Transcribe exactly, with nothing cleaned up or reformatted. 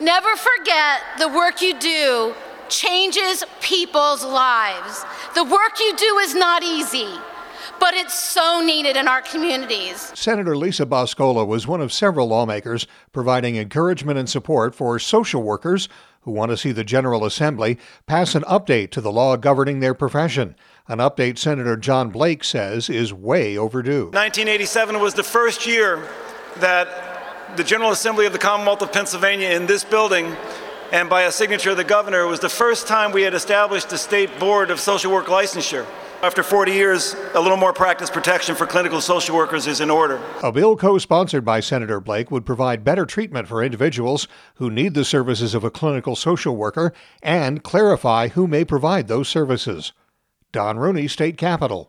Never forget the work you do changes people's lives. The work you do is not easy, but it's so needed in our communities. Senator Lisa Boscola was one of several lawmakers providing encouragement and support for social workers who want to see the General Assembly pass an update to the law governing their profession. An update Senator John Blake says is way overdue. nineteen eighty-seven was the first year that the General Assembly of the Commonwealth of Pennsylvania in this building, and by a signature of the governor, was the first time we had established the State Board of Social Work Licensure. After forty years, a little more practice protection for clinical social workers is in order. A bill co-sponsored by Senator Blake would provide better treatment for individuals who need the services of a clinical social worker and clarify who may provide those services. Don Rooney, State Capitol.